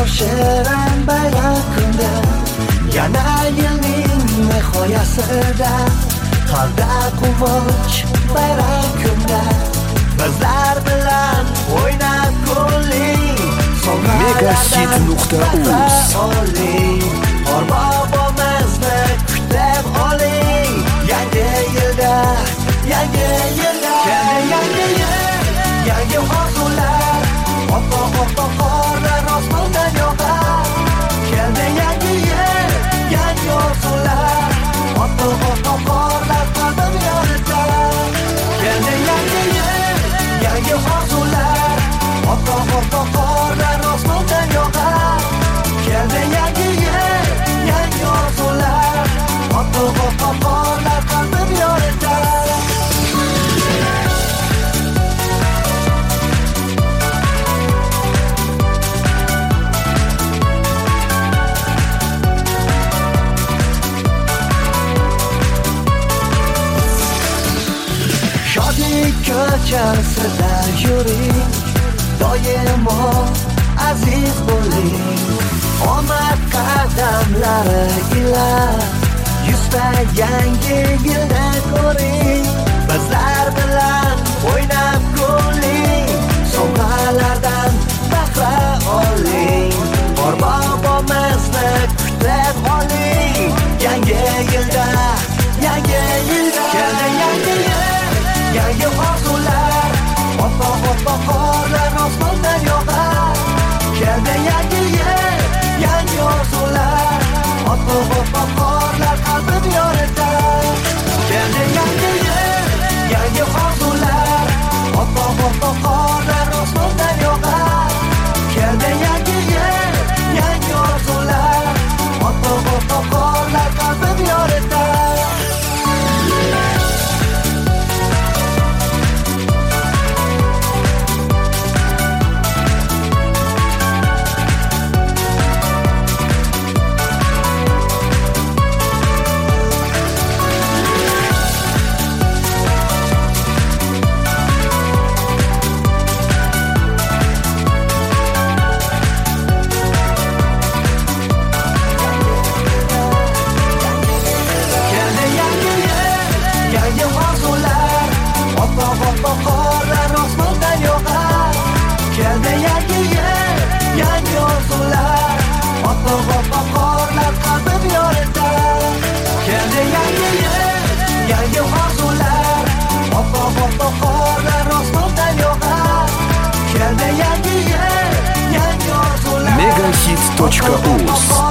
shirin bayram kunda, yana yilning nihoyasida, qalbda quvonch bayram kunda, bizlar bilan o'ynab ko'rling. Megahit.uz Orbobomizni kutib oling. Yangi yilda keldi yangi yil, yangi orzular, oppoq qorlar osmondan yog'ar. Keldi yangi yil, yangi orzular, oppoq qorlar qalbim yoritar. Keldi yangi yil, yangi orzular, oppoq qorlar osmondan yog'ar. Keldi yangi yil, yangi orzular, oppoq qorlar qalbim yoritar. Shodi ko'chasida yuring, doimo aziz bo'ling. Omad qadamlari ila yuzta yangi yilni ko'ring. Bizlar bilan o'ynab ko'rling, sovg'alardan bahra oling. Orbobomizni kutib oling. Yangi yilda keldi yangi yil, yangi orzular, oppoq qorlar osmondan yog'ar. Keldi yangi yil, yangi orzular, oppoq qorlar qalbim yoritar. Keldi yangi yil, yangi orzular, oppoq qorlar osmondan yog'ar. Keldi yangi yil, yangi orzular, oppoq qorlar qalbim yoritar. Qorlar osmondan yog'ar. Keldi yangi yil, yangi orzular, oppoq qorlar qalbim yoritar. Keldi yangi yil, yangi orzular, oppoq qorlar osmondan yog'ar. Keldi yangi yil, yangi orzular. Megahit.uz